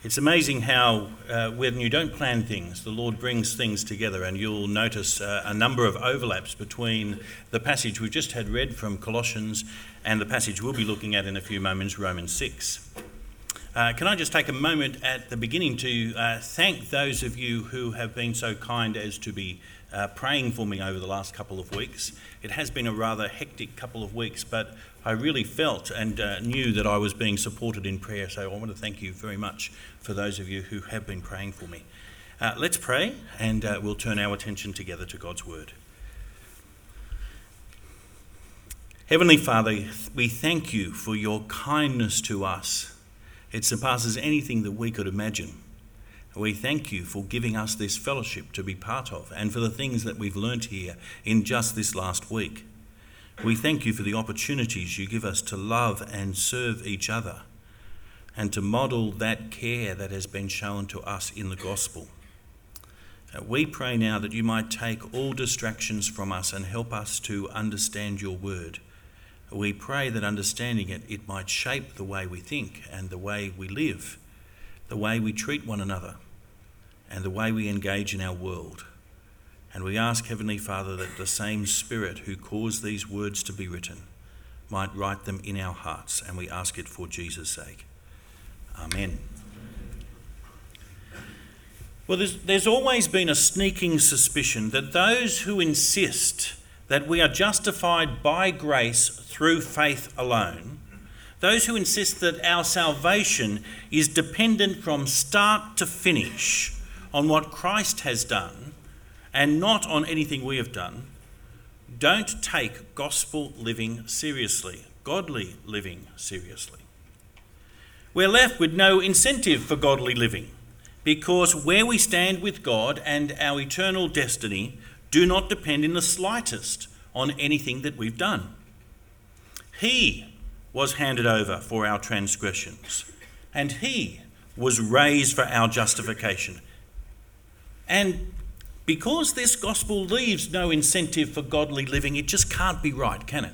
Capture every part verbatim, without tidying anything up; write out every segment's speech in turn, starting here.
It's amazing how uh, when you don't plan things, the Lord brings things together, and you'll notice uh, a number of overlaps between the passage we've just had read from Colossians and the passage we'll be looking at in a few moments, Romans six. Uh, can I just take a moment at the beginning to uh, thank those of you who have been so kind as to be uh, praying for me over the last couple of weeks. It has been a rather hectic couple of weeks, but I really felt and uh, knew that I was being supported in prayer, so I want to thank you very much for those of you who have been praying for me. Uh, let's pray, and uh, we'll turn our attention together to God's word. Heavenly Father, we thank you for your kindness to us. It surpasses anything that we could imagine. We thank you for giving us this fellowship to be part of, and for the things that we've learnt here in just this last week. We thank you for the opportunities you give us to love and serve each other, and to model that care that has been shown to us in the gospel. Uh, we pray now that you might take all distractions from us and help us to understand your word. We pray that understanding it, it might shape the way we think and the way we live, the way we treat one another, and the way we engage in our world. And we ask, Heavenly Father, that the same Spirit who caused these words to be written might write them in our hearts, and we ask it for Jesus' sake. Amen. Well, there's, there's always been a sneaking suspicion that those who insist that we are justified by grace through faith alone, those who insist that our salvation is dependent from start to finish on what Christ has done and not on anything we have done, don't take gospel living seriously, godly living seriously. We're left with no incentive for godly living, because where we stand with God and our eternal destiny do not depend in the slightest on anything that we've done. He was handed over for our transgressions, and he was raised for our justification. And because this gospel leaves no incentive for godly living, it just can't be right, can it?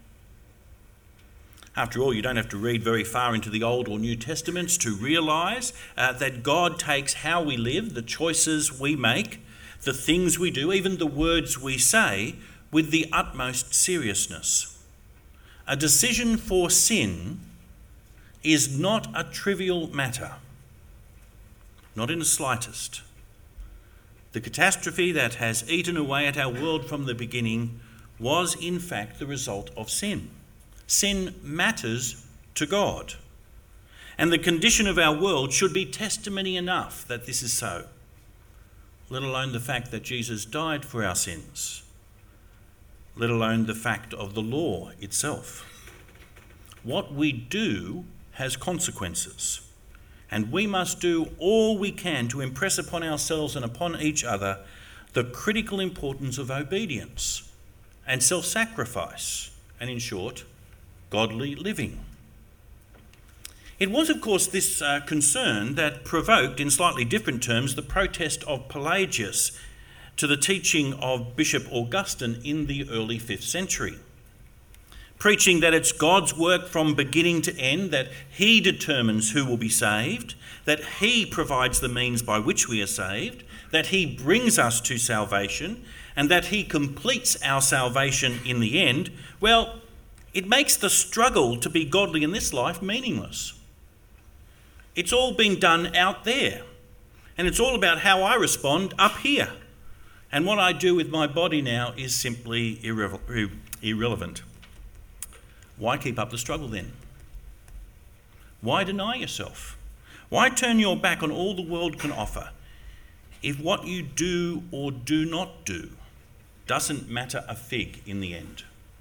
After all, you don't have to read very far into the Old or New Testaments to realise uh, that God takes how we live, the choices we make, the things we do, even the words we say, with the utmost seriousness. A decision for sin is not a trivial matter, not in the slightest. The catastrophe that has eaten away at our world from the beginning was in fact the result of sin. Sin matters to God, and the condition of our world should be testimony enough that this is so, let alone the fact that Jesus died for our sins, let alone the fact of the law itself. What we do has consequences, and we must do all we can to impress upon ourselves and upon each other the critical importance of obedience and self-sacrifice, and in short, godly living. It was, of course, this uh, concern that provoked, in slightly different terms, the protest of Pelagius to the teaching of Bishop Augustine in the early fifth century, preaching that it's God's work from beginning to end, that he determines who will be saved, that he provides the means by which we are saved, that he brings us to salvation, and that he completes our salvation in the end. Well, it makes the struggle to be godly in this life meaningless. It's all been done out there, and it's all about how I respond up here. And what I do with my body now is simply irre- irrelevant. Why keep up the struggle then? Why deny yourself? Why turn your back on all the world can offer if what you do or do not do doesn't matter a fig in the end?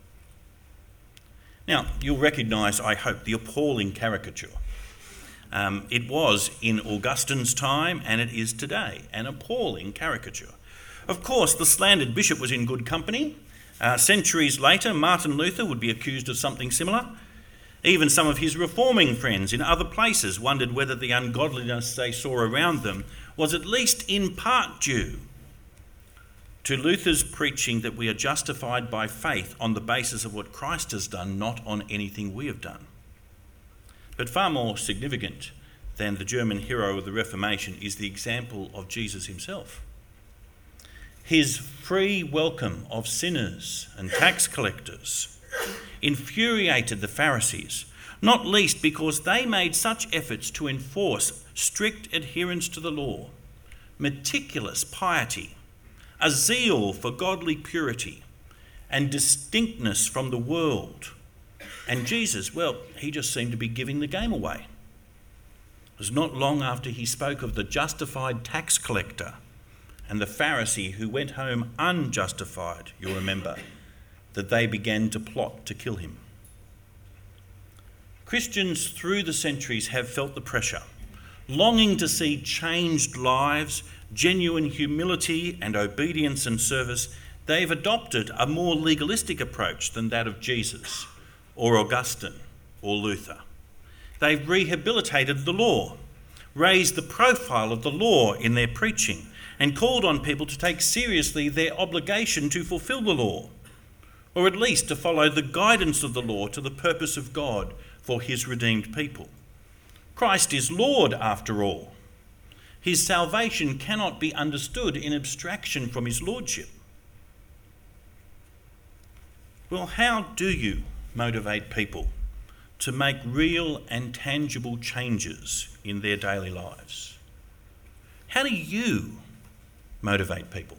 Now, you'll recognise, I hope, the appalling caricature. Um, it was in Augustine's time, and it is today, an appalling caricature. Of course, the slandered bishop was in good company. Uh, centuries later, Martin Luther would be accused of something similar. Even some of his reforming friends in other places wondered whether the ungodliness they saw around them was at least in part due to Luther's preaching that we are justified by faith on the basis of what Christ has done, not on anything we have done. But far more significant than the German hero of the Reformation is the example of Jesus himself. His free welcome of sinners and tax collectors infuriated the Pharisees, not least because they made such efforts to enforce strict adherence to the law, meticulous piety, a zeal for godly purity, and distinctness from the world. And Jesus, well, he just seemed to be giving the game away. It was not long after he spoke of the justified tax collector and the Pharisee who went home unjustified, you'll remember, that they began to plot to kill him. Christians through the centuries have felt the pressure, longing to see changed lives, genuine humility and obedience and service. They've adopted a more legalistic approach than that of Jesus or Augustine or Luther. They've rehabilitated the law, raised the profile of the law in their preaching, and called on people to take seriously their obligation to fulfill the law, or at least to follow the guidance of the law to the purpose of God for his redeemed people. Christ is Lord after all. His salvation cannot be understood in abstraction from his lordship. Well, how do you motivate people to make real and tangible changes in their daily lives? How do you motivate people?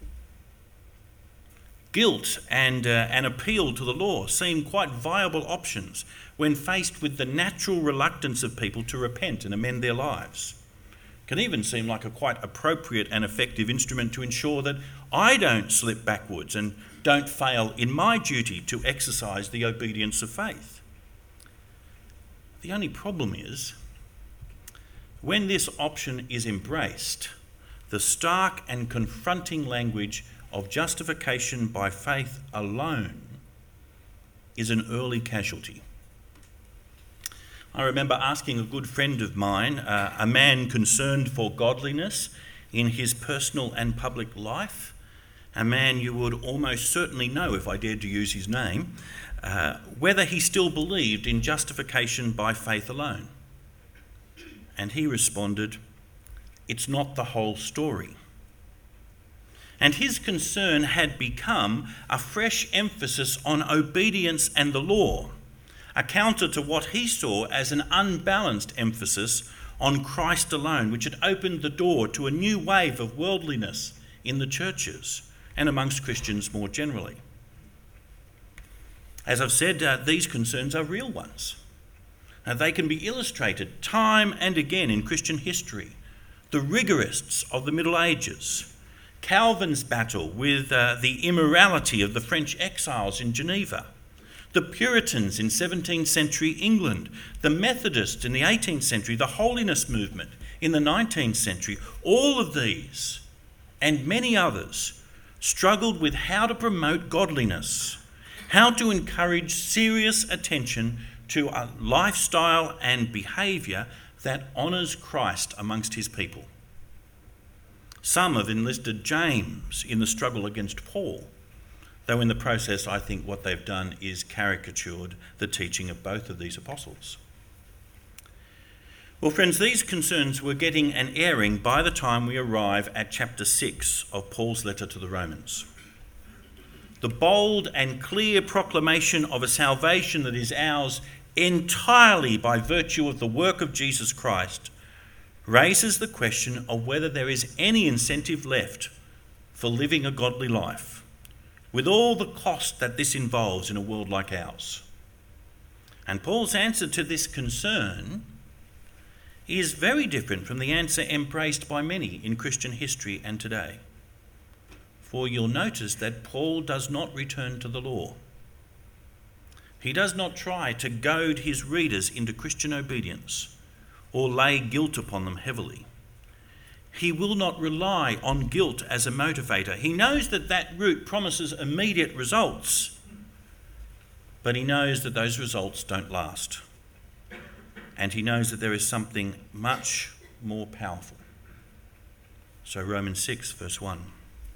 Guilt and uh, an appeal to the law seem quite viable options when faced with the natural reluctance of people to repent and amend their lives. It can even seem like a quite appropriate and effective instrument to ensure that I don't slip backwards and don't fail in my duty to exercise the obedience of faith. The only problem is, when this option is embraced, the stark and confronting language of justification by faith alone is an early casualty. I remember asking a good friend of mine, uh, a man concerned for godliness in his personal and public life, a man you would almost certainly know if I dared to use his name, uh, whether he still believed in justification by faith alone. And he responded, "It's not the whole story." And his concern had become a fresh emphasis on obedience and the law, a counter to what he saw as an unbalanced emphasis on Christ alone, which had opened the door to a new wave of worldliness in the churches and amongst Christians more generally. As I've said, uh, these concerns are real ones. Uh, they can be illustrated time and again in Christian history. The rigorists of the Middle Ages, Calvin's battle with uh, the immorality of the French exiles in Geneva, the Puritans in seventeenth century England, the Methodists in the eighteenth century, the holiness movement in the nineteenth century, all of these and many others struggled with how to promote godliness, how to encourage serious attention to a lifestyle and behaviour that honours Christ amongst his people. Some have enlisted James in the struggle against Paul, though in the process I think what they've done is caricatured the teaching of both of these apostles. Well, friends, these concerns were getting an airing by the time we arrive at chapter six of Paul's letter to the Romans. The bold and clear proclamation of a salvation that is ours entirely by virtue of the work of Jesus Christ raises the question of whether there is any incentive left for living a godly life, with all the cost that this involves in a world like ours. And Paul's answer to this concern is very different from the answer embraced by many in Christian history and today. For you'll notice that Paul does not return to the law. He does not try to goad his readers into Christian obedience or lay guilt upon them heavily. He will not rely on guilt as a motivator. He knows that that route promises immediate results, but he knows that those results don't last. And he knows that there is something much more powerful. So Romans six, verse one.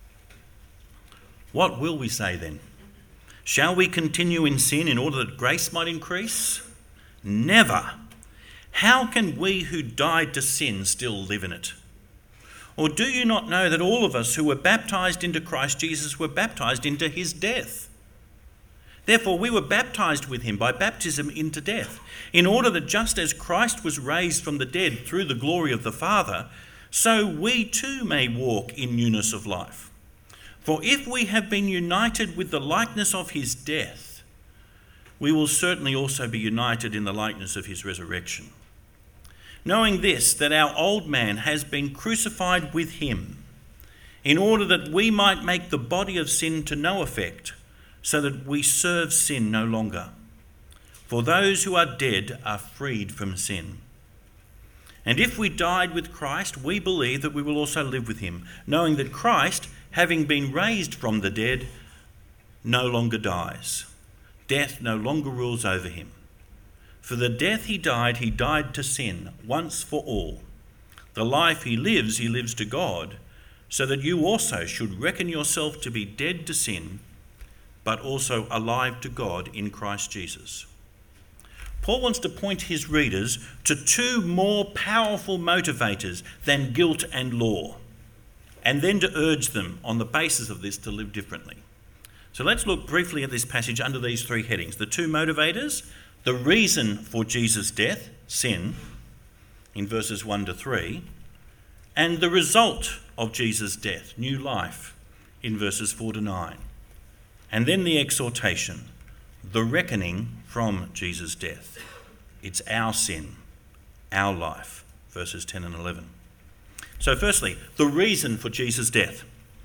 What will we say then? Shall we continue in sin in order that grace might increase? Never. How can we who died to sin still live in it? Or do you not know that all of us who were baptized into Christ Jesus were baptized into his death? Therefore, we were baptized with him by baptism into death, in order that just as Christ was raised from the dead through the glory of the Father, so we too may walk in newness of life. For if we have been united with the likeness of his death, we will certainly also be united in the likeness of his resurrection. Knowing this, that our old man has been crucified with him, in order that we might make the body of sin to no effect, so that we serve sin no longer. For those who are dead are freed from sin. And if we died with Christ, we believe that we will also live with him, knowing that Christ, having been raised from the dead, no longer dies. Death no longer rules over him. For the death he died, he died to sin once for all. The life he lives, he lives to God, so that you also should reckon yourself to be dead to sin, but also alive to God in Christ Jesus. Paul wants to point his readers to two more powerful motivators than guilt and law, and then to urge them on the basis of this to live differently. So let's look briefly at this passage under these three headings. The two motivators, the reason for Jesus' death, sin, in verses one to three, and the result of Jesus' death, new life, in verses four to nine. And then the exhortation, the reckoning from Jesus' death. It's our sin, our life, verses ten and eleven. So firstly, the reason for Jesus' death.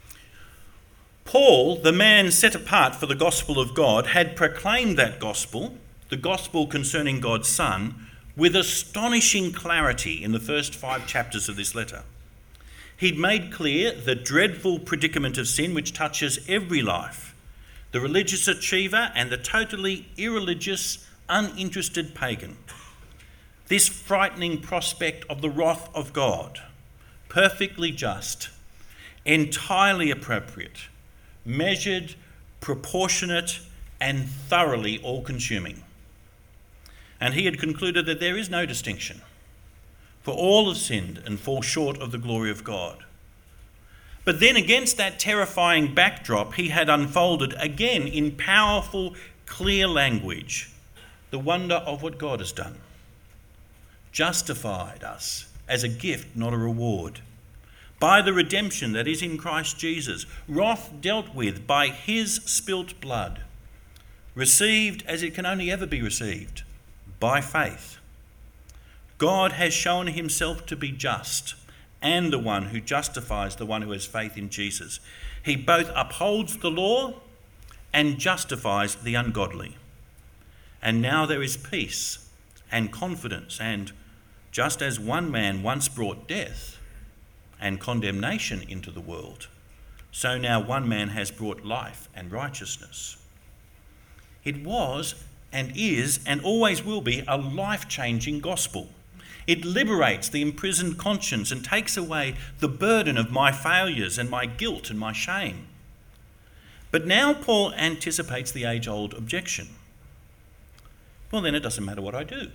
Paul, the man set apart for the gospel of God, had proclaimed that gospel, the gospel concerning God's Son, with astonishing clarity in the first five chapters of this letter. He'd made clear the dreadful predicament of sin which touches every life, the religious achiever and the totally irreligious, uninterested pagan. This frightening prospect of the wrath of God, perfectly just, entirely appropriate, measured, proportionate, and thoroughly all-consuming. And he had concluded that there is no distinction, for all have sinned and fall short of the glory of God. But then against that terrifying backdrop, he had unfolded again in powerful, clear language the wonder of what God has done. Justified us as a gift, not a reward, by the redemption that is in Christ Jesus, wrath dealt with by his spilt blood, received as it can only ever be received, by faith. God has shown himself to be just, and the one who justifies the one who has faith in Jesus. He both upholds the law and justifies the ungodly. And now there is peace and confidence, and just as one man once brought death and condemnation into the world, so now one man has brought life and righteousness. It was and is and always will be a life-changing gospel. It liberates the imprisoned conscience and takes away the burden of my failures and my guilt and my shame. But now Paul anticipates the age-old objection. Well, then it doesn't matter what I do.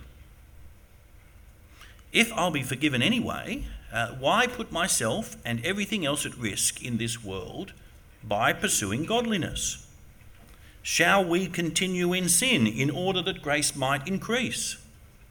If I'll be forgiven anyway, uh, why put myself and everything else at risk in this world by pursuing godliness? Shall we continue in sin in order that grace might increase?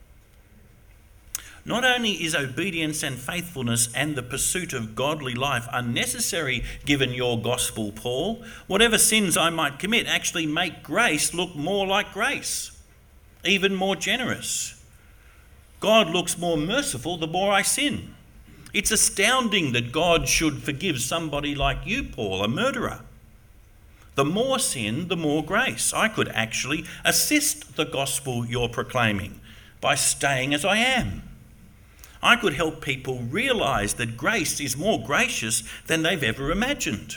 Not only is obedience and faithfulness and the pursuit of godly life unnecessary given your gospel, Paul, whatever sins I might commit actually make grace look more like grace, even more generous. God looks more merciful the more I sin. It's astounding that God should forgive somebody like you, Paul, a murderer. The more sin, the more grace. I could actually assist the gospel you're proclaiming by staying as I am. I could help people realise that grace is more gracious than they've ever imagined.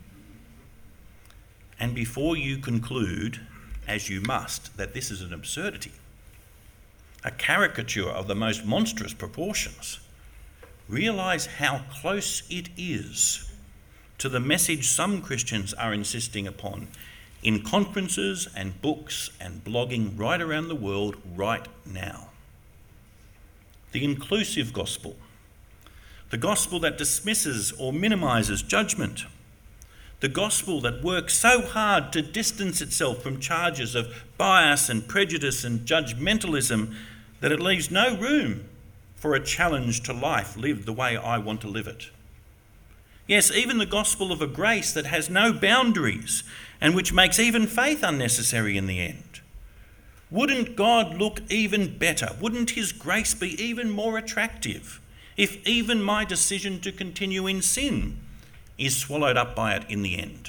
And before you conclude, as you must, that this is an absurdity, a caricature of the most monstrous proportions, realise how close it is to the message some Christians are insisting upon in conferences and books and blogging right around the world right now. the inclusive gospel, the gospel that dismisses or minimises judgment, the gospel that works so hard to distance itself from charges of bias and prejudice and judgmentalism that it leaves no room for a challenge to life lived the way I want to live it. Yes, even the gospel of a grace that has no boundaries and which makes even faith unnecessary in the end. Wouldn't God look even better? Wouldn't his grace be even more attractive if even my decision to continue in sin is swallowed up by it in the end?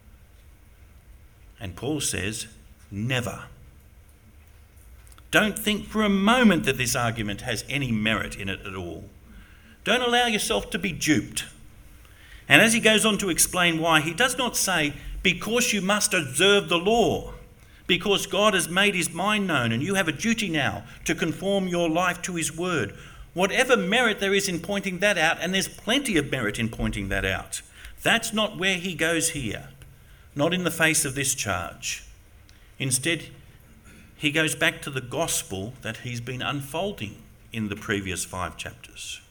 And Paul says, never. Don't think for a moment that this argument has any merit in it at all. Don't allow yourself to be duped. And as he goes on to explain why, he does not say, because you must observe the law, because God has made his mind known and you have a duty now to conform your life to his word. Whatever merit there is in pointing that out, and there's plenty of merit in pointing that out, that's not where he goes here, not in the face of this charge. Instead, he goes back to the gospel that he's been unfolding in the previous five chapters.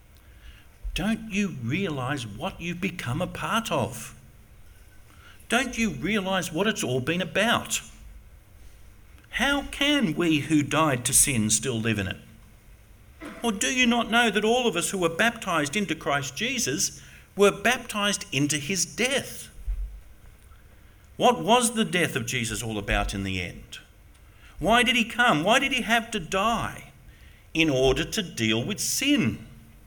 Don't you realise what you've become a part of? Don't you realise what it's all been about? How can we who died to sin still live in it? Or do you not know that all of us who were baptised into Christ Jesus were baptised into his death? What was the death of Jesus all about in the end? Why did he come? Why did he have to die? In order to deal with sin.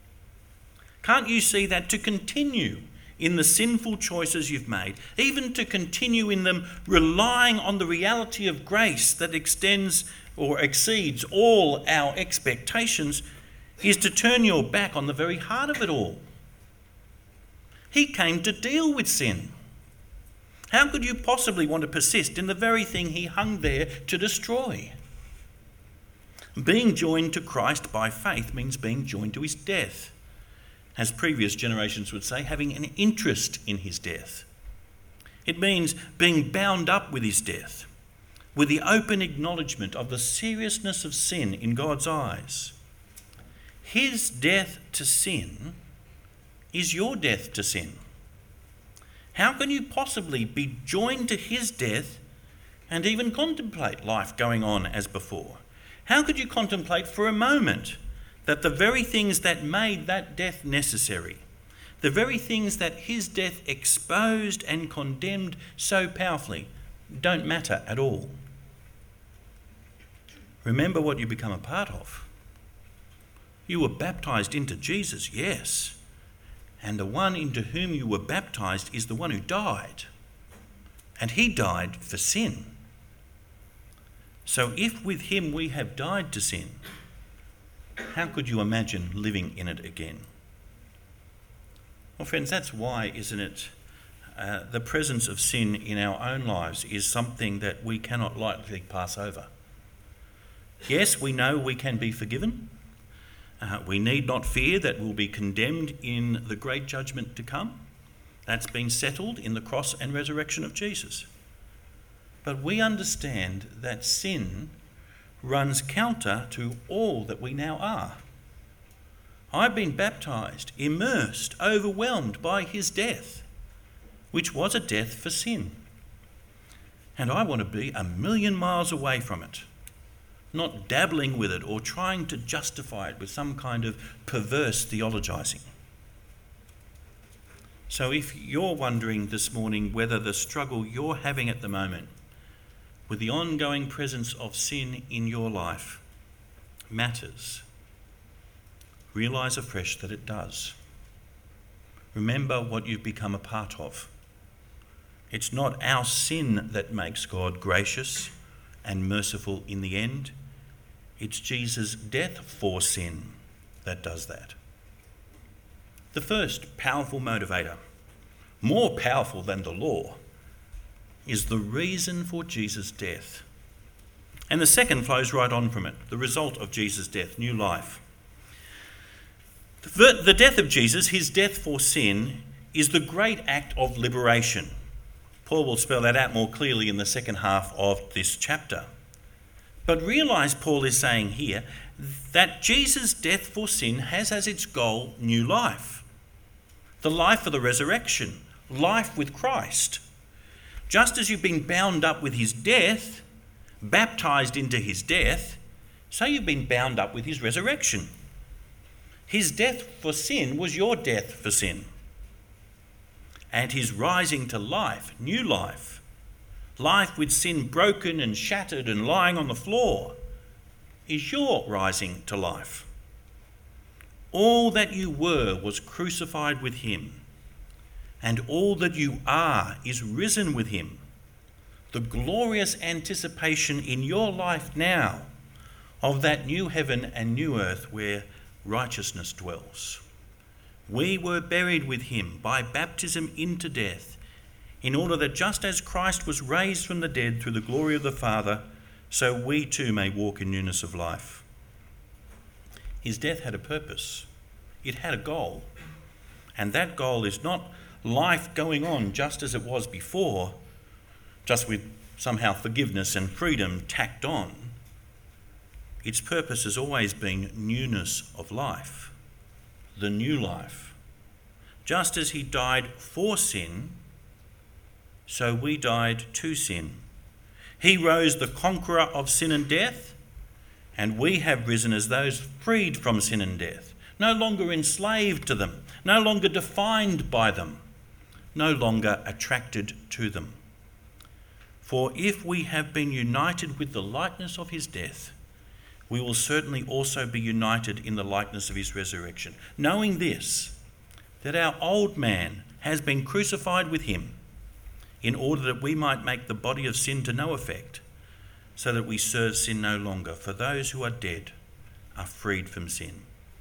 Can't you see that to continue in the sinful choices you've made, even to continue in them relying on the reality of grace that extends or exceeds all our expectations, is to turn your back on the very heart of it all? He came to deal with sin. How could you possibly want to persist in the very thing he hung there to destroy? Being joined to Christ by faith means being joined to his death. As previous generations would say, having an interest in his death. It means being bound up with his death, with the open acknowledgement of the seriousness of sin in God's eyes. His death to sin is your death to sin. How can you possibly be joined to his death and even contemplate life going on as before? How could you contemplate for a moment that the very things that made that death necessary, the very things that his death exposed and condemned so powerfully, don't matter at all? Remember what you become a part of. You were baptised into Jesus, yes, and the one into whom you were baptised is the one who died, and he died for sin. So if with him we have died to sin, how could you imagine living in it again? Well, friends, that's why, isn't it, uh, the presence of sin in our own lives is something that we cannot lightly pass over. Yes, we know we can be forgiven. Uh, we need not fear that we'll be condemned in the great judgment to come. That's been settled in the cross and resurrection of Jesus. But we understand that sin runs counter to all that we now are. I've been baptised, immersed, overwhelmed by his death, which was a death for sin. And I want to be a million miles away from it, not dabbling with it or trying to justify it with some kind of perverse theologising. So if you're wondering this morning whether the struggle you're having at the moment with the ongoing presence of sin in your life matters, realise afresh that it does. Remember what you've become a part of. It's not our sin that makes God gracious and merciful in the end. It's Jesus' death for sin that does that. The first powerful motivator, more powerful than the law, is the reason for Jesus' death. And the second flows right on from it, the result of Jesus' death, new life. The, the death of Jesus, his death for sin, is the great act of liberation. Paul will spell that out more clearly in the second half of this chapter. But realise, Paul is saying here, that Jesus' death for sin has as its goal new life. The life of the resurrection, life with Christ. Just as you've been bound up with his death, baptised into his death, so you've been bound up with his resurrection. His death for sin was your death for sin. And his rising to life, new life, life with sin broken and shattered and lying on the floor, is your rising to life. All that you were was crucified with him, and all that you are is risen with him. The glorious anticipation in your life now of that new heaven and new earth where righteousness dwells. We were buried with him by baptism into death, in order that just as Christ was raised from the dead through the glory of the Father, so we too may walk in newness of life. His death had a purpose. It had a goal. And that goal is not life going on just as it was before, just with somehow forgiveness and freedom tacked on. Its purpose has always been newness of life, the new life. Just as he died for sin, so we died to sin. He rose the conqueror of sin and death, and we have risen as those freed from sin and death, no longer enslaved to them, no longer defined by them, no longer attracted to them. For if we have been united with the likeness of his death, we will certainly also be united in the likeness of his resurrection, knowing this, that our old man has been crucified with him, in order that we might make the body of sin to no effect, so that we serve sin no longer. For those who are dead are freed from sin.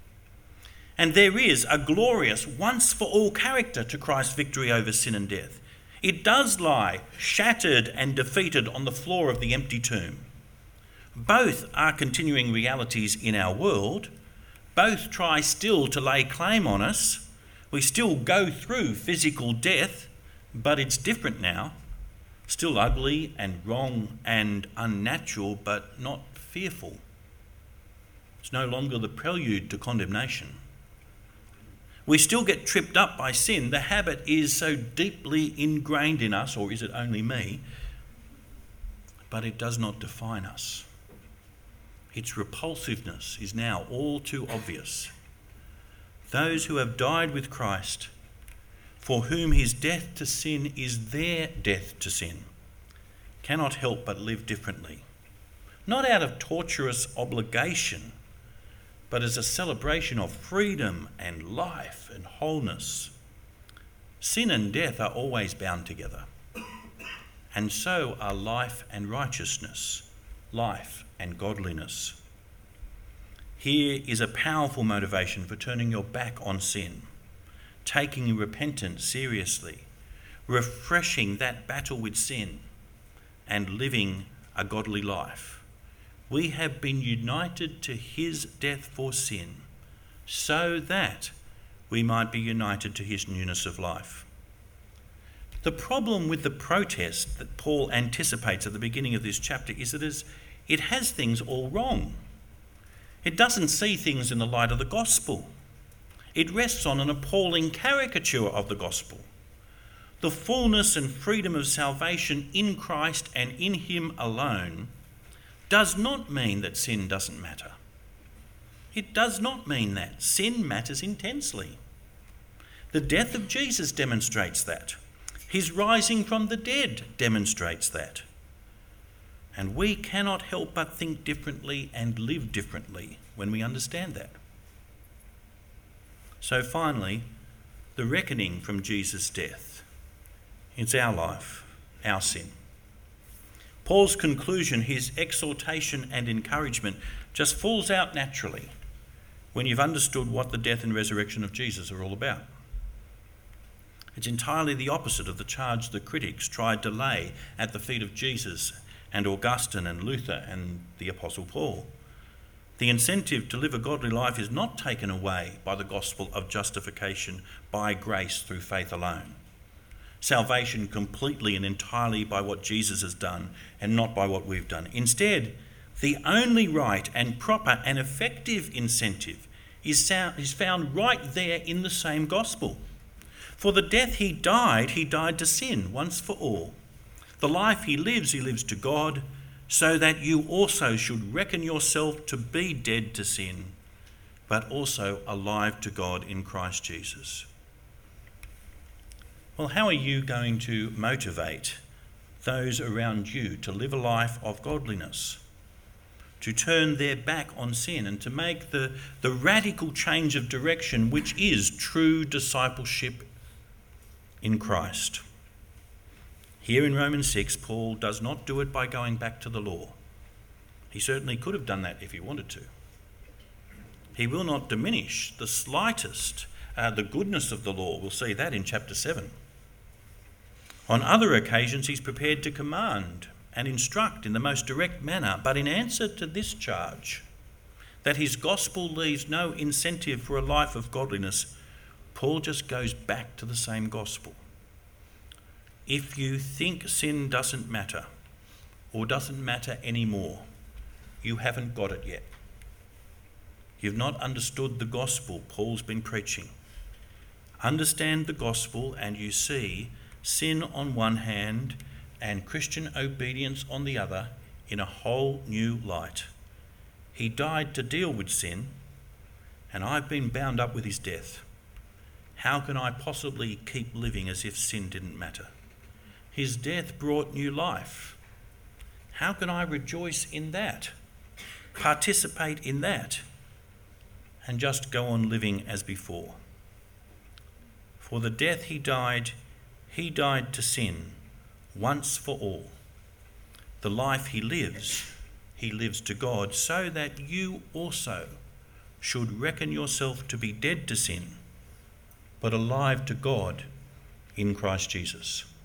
And there is a glorious once-for-all character to Christ's victory over sin and death. It does lie shattered and defeated on the floor of the empty tomb. Both are continuing realities in our world. Both try still to lay claim on us. We still go through physical death, but it's different now. Still ugly and wrong and unnatural, but not fearful. It's no longer the prelude to condemnation. We still get tripped up by sin. The habit is so deeply ingrained in us, or is it only me? But it does not define us. Its repulsiveness is now all too obvious. Those who have died with Christ, for whom his death to sin is their death to sin, cannot help but live differently. Not out of torturous obligation, but as a celebration of freedom and life and wholeness. Sin and death are always bound together, and so are life and righteousness, life and godliness. Here is a powerful motivation for turning your back on sin, taking repentance seriously, refreshing that battle with sin, and living a godly life. We have been united to his death for sin, so that we might be united to his newness of life. The problem with the protest that Paul anticipates at the beginning of this chapter is that it has things all wrong. It doesn't see things in the light of the gospel. It rests on an appalling caricature of the gospel. The fullness and freedom of salvation in Christ and in him alone does not mean that sin doesn't matter. It does not mean that. Sin matters intensely. The death of Jesus demonstrates that. His rising from the dead demonstrates that. And we cannot help but think differently and live differently when we understand that. So finally, the reckoning from Jesus' death. It's our life, our sin. Paul's conclusion, his exhortation and encouragement, just falls out naturally when you've understood what the death and resurrection of Jesus are all about. It's entirely the opposite of the charge the critics tried to lay at the feet of Jesus and Augustine and Luther and the Apostle Paul. The incentive to live a godly life is not taken away by the gospel of justification by grace through faith alone. Salvation completely and entirely by what Jesus has done and not by what we've done. Instead, The only right and proper and effective incentive is found right there in the same gospel. For the death he died, he died to sin once for all. The life he lives, he lives to God, so that you also should reckon yourself to be dead to sin, but also alive to God in Christ Jesus. Well, how are you going to motivate those around you to live a life of godliness, to turn their back on sin and to make the, the radical change of direction which is true discipleship in Christ? Here in Romans six, Paul does not do it by going back to the law. He certainly could have done that if he wanted to. He will not diminish the slightest uh, the goodness of the law. We'll see that in chapter seven. On other occasions, he's prepared to command and instruct in the most direct manner, but in answer to this charge, that his gospel leaves no incentive for a life of godliness, Paul just goes back to the same gospel. If you think sin doesn't matter or doesn't matter anymore, you haven't got it yet. You've not understood the gospel Paul's been preaching. Understand the gospel and you see sin on one hand and Christian obedience on the other in a whole new light. He died to deal with sin, and I've been bound up with his death. How can I possibly keep living as if sin didn't matter? His death brought new life. How can I rejoice in that, participate in that, and just go on living as before? For the death he died, he died to sin once for all. The life he lives, he lives to God, so that you also should reckon yourself to be dead to sin, but alive to God in Christ Jesus.